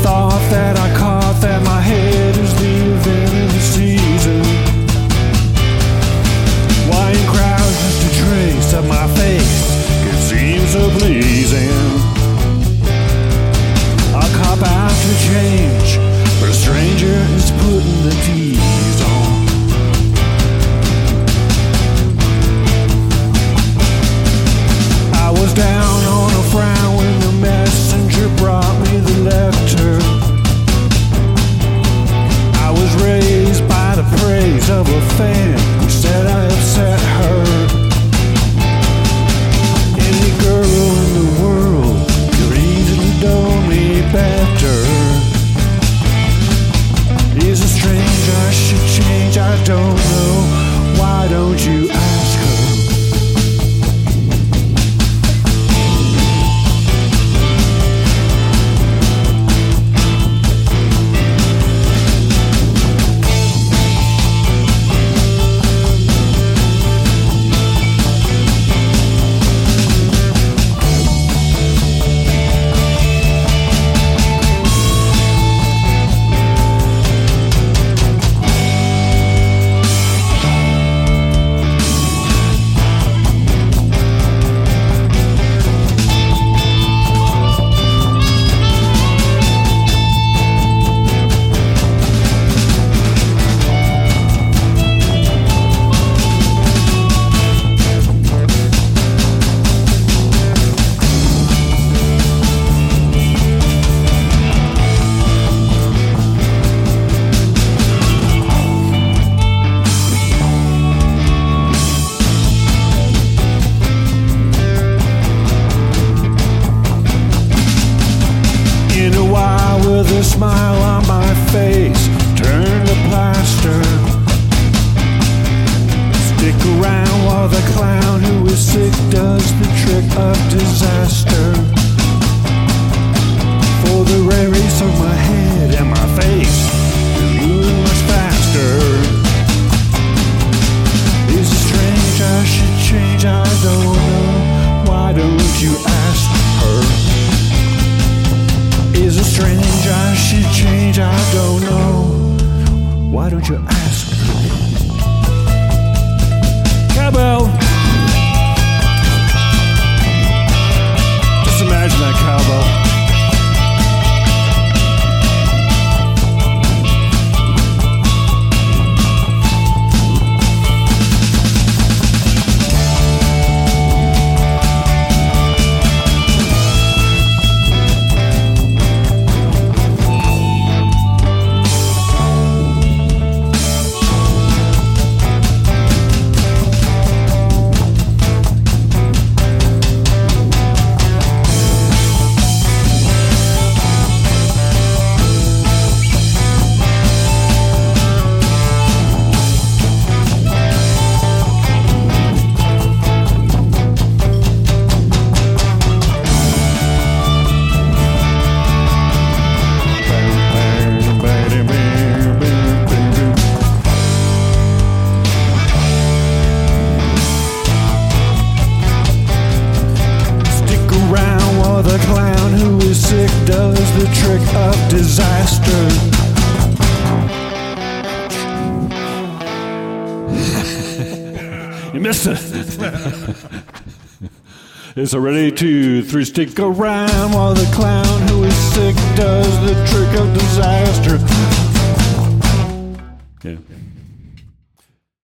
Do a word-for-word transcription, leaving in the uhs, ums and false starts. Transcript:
thought that I caught that my head is leaving in the season. Wine crowds just a trace of my face, it seems so pleasing. I cop out to change, but a stranger is putting the tease on. I was down on a frown when the messenger brought me the letter. I was raised by the praise of a fan who said I upset her. Any girl in the world could easily know me better. Is it strange I should change? I don't know. Why don't you ask her? With a smile on my face, turn the plaster. Stick around while the clown who is sick does the trick of disaster. For the race of my head and my face is moving much faster. Is it strange I should change? I don't know. Why don't you ask her? Is it strange I should change? I don't know. Why don't you ask her? Cowbell! Just imagine that cowbell. The clown who is sick does the trick of disaster. You missed it. It's a ready two, three, stick around while the clown who is sick does the trick of disaster. Yeah.